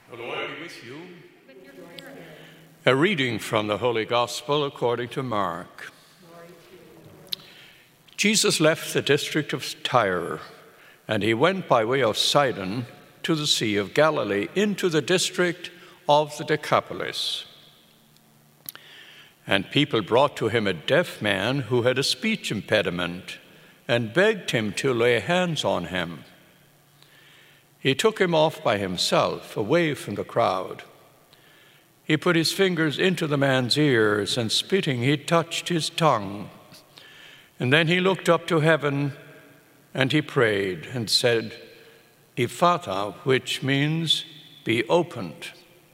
The Lord be with you. A reading from the Holy Gospel according to Mark. Jesus left the district of Tyre, and he went by way of Sidon to the Sea of Galilee, into the district of the Decapolis. And people brought to him a deaf man who had a speech impediment, and begged him to lay hands on him. He took him off by himself, away from the crowd. He put his fingers into the man's ears, and spitting, he touched his tongue. And then he looked up to heaven, and he prayed and said, Ephphatha, which means, be opened.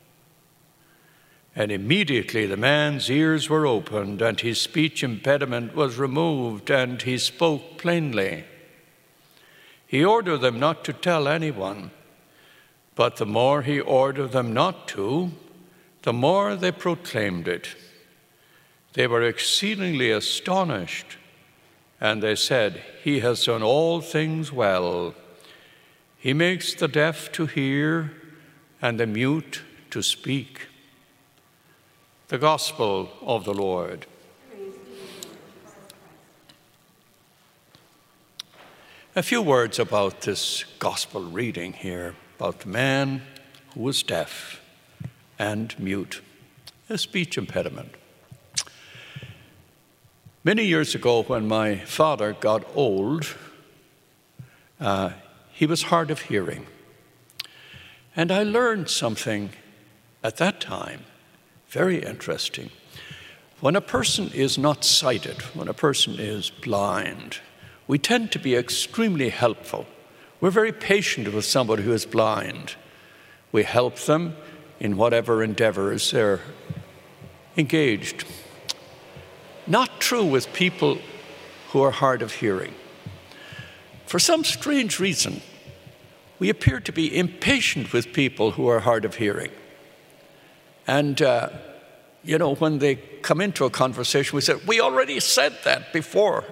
And immediately the man's ears were opened, and his speech impediment was removed, and he spoke plainly. He ordered them not to tell anyone, but the more he ordered them not to, the more they proclaimed it. They were exceedingly astonished, and they said, He has done all things well. He makes the deaf to hear and the mute to speak. The Gospel of the Lord. A few words about this Gospel reading here, about the man who was deaf and mute, a speech impediment. Many years ago, when my father got old, he was hard of hearing. And I learned something at that time, very interesting. When a person is not sighted, when a person is blind, we tend to be extremely helpful. We're very patient with somebody who is blind. We help them in whatever endeavors they're engaged. Not true with people who are hard of hearing. For some strange reason, we appear to be impatient with people who are hard of hearing. And, when they come into a conversation, we say, we already said that before.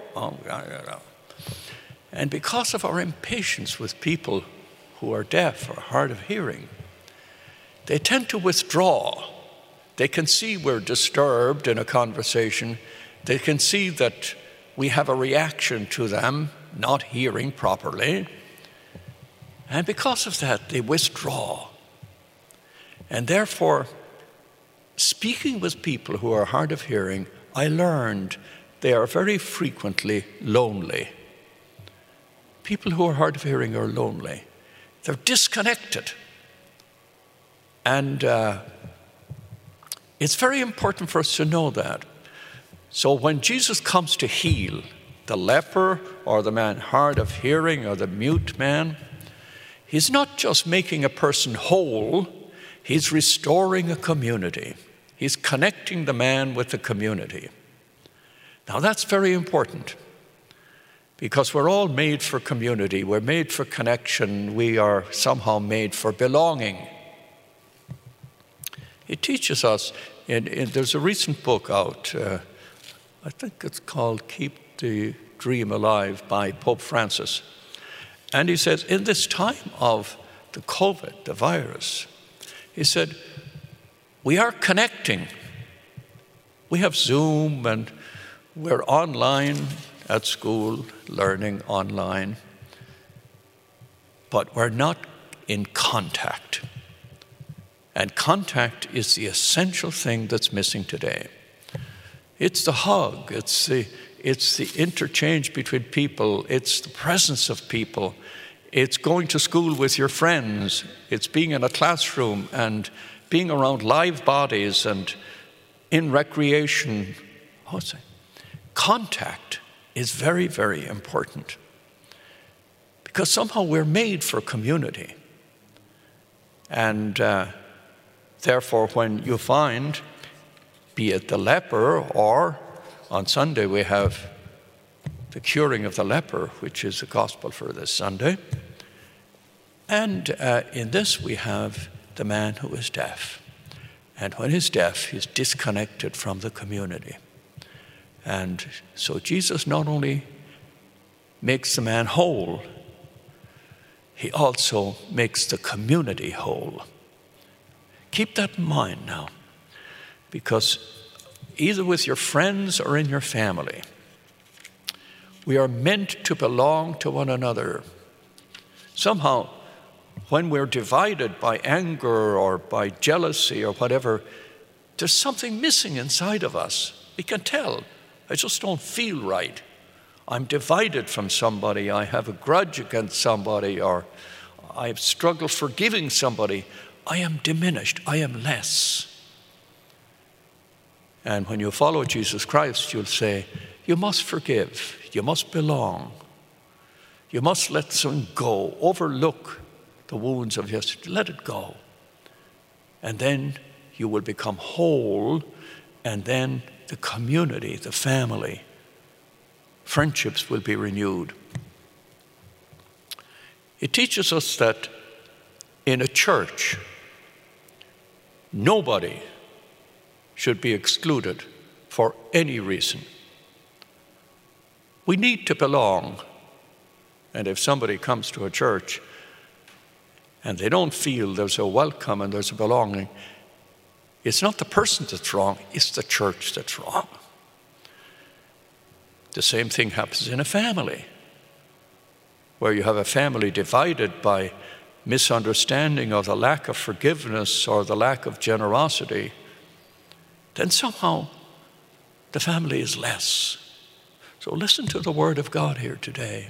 And because of our impatience with people who are deaf or hard of hearing, they tend to withdraw. They can see we're disturbed in a conversation. They can see that we have a reaction to them not hearing properly. And because of that, they withdraw. And therefore, speaking with people who are hard of hearing, I learned they are very frequently lonely. People who are hard of hearing are lonely. They're disconnected. And it's very important for us to know that. So when Jesus comes to heal the leper or the man hard of hearing or the mute man, he's not just making a person whole, he's restoring a community. He's connecting the man with the community. Now that's very important, because we're all made for community. We're made for connection. We are somehow made for belonging. It teaches us, there's a recent book out, I think it's called Keep the Dream Alive by Pope Francis. And he says, in this time of the COVID, the virus, he said, we are connecting. We have Zoom and we're online at school, learning online, but we're not in contact. And contact is the essential thing that's missing today. It's the hug, it's the interchange between people, it's the presence of people, it's going to school with your friends, it's being in a classroom and being around live bodies and in recreation. Contact is very, very important, because somehow we're made for community. And therefore, when you find, be it the leper, or on Sunday we have the curing of the leper, which is the gospel for this Sunday. And in this we have the man who is deaf. And when he's deaf, he's disconnected from the community. And so Jesus not only makes the man whole, he also makes the community whole. Keep that in mind now, because either with your friends or in your family, we are meant to belong to one another. Somehow, when we're divided by anger or by jealousy or whatever, there's something missing inside of us. We can tell. I just don't feel right. I'm divided from somebody. I have a grudge against somebody, or I've struggled forgiving somebody. I am diminished. I am less. And when you follow Jesus Christ, you'll say, you must forgive. You must belong. You must let something go. Overlook the wounds of yesterday. Let it go. And then you will become whole, and then the community, the family, friendships will be renewed. It teaches us that in a church, nobody should be excluded for any reason. We need to belong. And if somebody comes to a church and they don't feel there's a welcome and there's a belonging, it's not the person that's wrong, it's the church that's wrong. The same thing happens in a family, where you have a family divided by misunderstanding or the lack of forgiveness or the lack of generosity. Then somehow the family is less. So listen to the Word of God here today,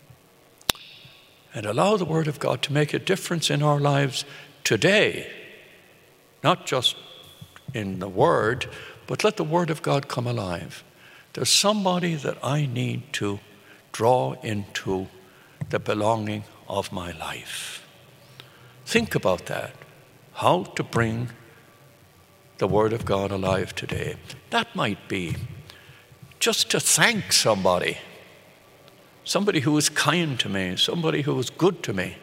and allow the Word of God to make a difference in our lives today, not just in the Word, but let the Word of God come alive. There's somebody that I need to draw into the belonging of my life. Think about that, how to bring the Word of God alive today. That might be just to thank somebody who was kind to me, somebody who was good to me,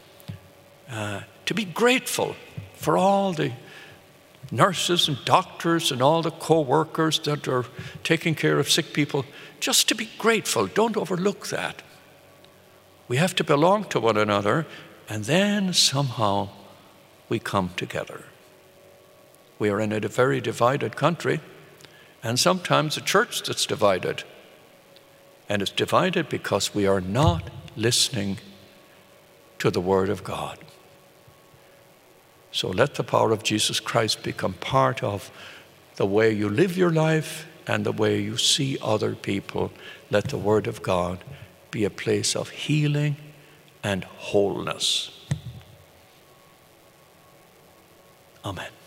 to be grateful for all the nurses and doctors and all the co-workers that are taking care of sick people, just to be grateful. Don't overlook that. We have to belong to one another, and then somehow we come together. We are in a very divided country, and sometimes a church that's divided. And it's divided because we are not listening to the Word of God. So let the power of Jesus Christ become part of the way you live your life and the way you see other people. Let the Word of God be a place of healing and wholeness. Amen.